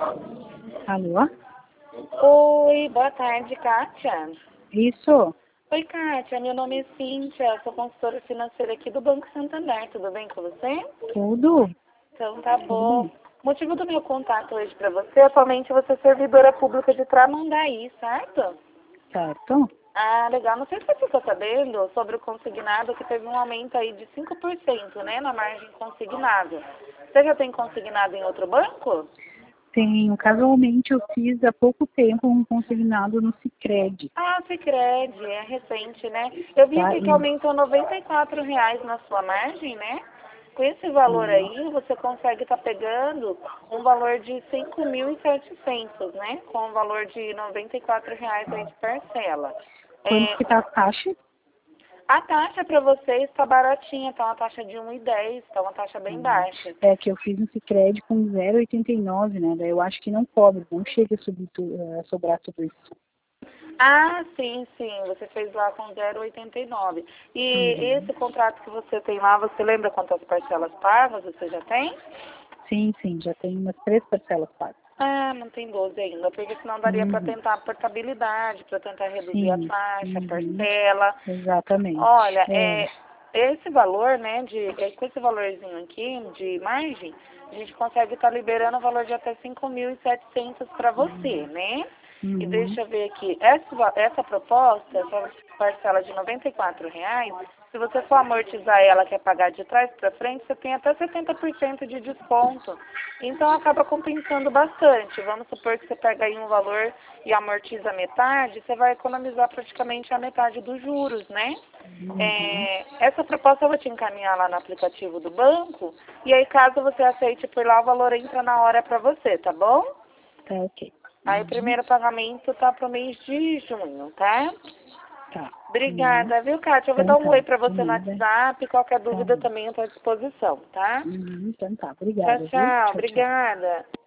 Alô? Oi, boa tarde, Kátia. Isso? Oi, Kátia, meu nome é Cíntia, sou consultora financeira aqui do Banco Santander, tudo bem com você? Tudo? Então tá Tudo bom. bem. O motivo do meu contato hoje para você, atualmente você é servidora pública de Tramandaí, certo? Certo? Ah, legal. Não sei se você ficou sabendo sobre o consignado, que teve um aumento aí de 5%, né, na margem consignado. Você já tem consignado em outro banco? Tenho. Casualmente eu fiz há pouco tempo um consignado no Sicredi, Ah, Sicredi, é recente, né? Eu vi tá? aqui que aumentou R$ 94 na sua margem, né? Com esse valor aí, você consegue estar pegando um valor de 5.700, né? Com um valor de R$ 94 aí de parcela. Quanto É, que tá a taxa? a taxa para você está baratinha, tá uma taxa de 1,10, tá uma taxa bem baixa. É que eu fiz um Sicredi com 0,89, né? Daí eu acho que não cobre, não chega a a sobrar tudo isso. Ah, sim, sim, você fez lá com 0,89. E Uhum. esse contrato que você tem lá, você lembra quantas parcelas pagas você já tem? Sim, sim, já tem umas 3 parcelas pagas. Ah, não tem 12 ainda, porque senão daria para Uhum. tentar a portabilidade, para tentar reduzir a Sim. taxa, a Uhum. parcela. Exatamente. Olha, É. esse valor, né, com esse valorzinho aqui de margem, a gente consegue estar liberando o valor de até 5.700 para você, né? E Uhum. deixa eu ver aqui, essa proposta, essa parcela de R$ 94, se você for amortizar ela, que é pagar de trás para frente, você tem até 70% de desconto. Então acaba compensando bastante. Vamos supor que você pega aí um valor e amortiza metade, você vai economizar praticamente a metade dos juros, né? Uhum. Essa proposta eu vou te encaminhar lá no aplicativo do banco, e aí caso você aceite por lá, o valor entra na hora para você, tá bom? Tá ok. Aí o Uhum. primeiro pagamento tá pro mês de junho, tá? Tá. Uhum. Obrigada, viu, Kátia? Eu vou Então dar um oi tá. pra De você no nada. WhatsApp, qualquer Tá dúvida bom. também eu tô à disposição, tá? Uhum. Então tá. Tchau, Obrigada, viu? tchau. Tchau, tchau. Obrigada.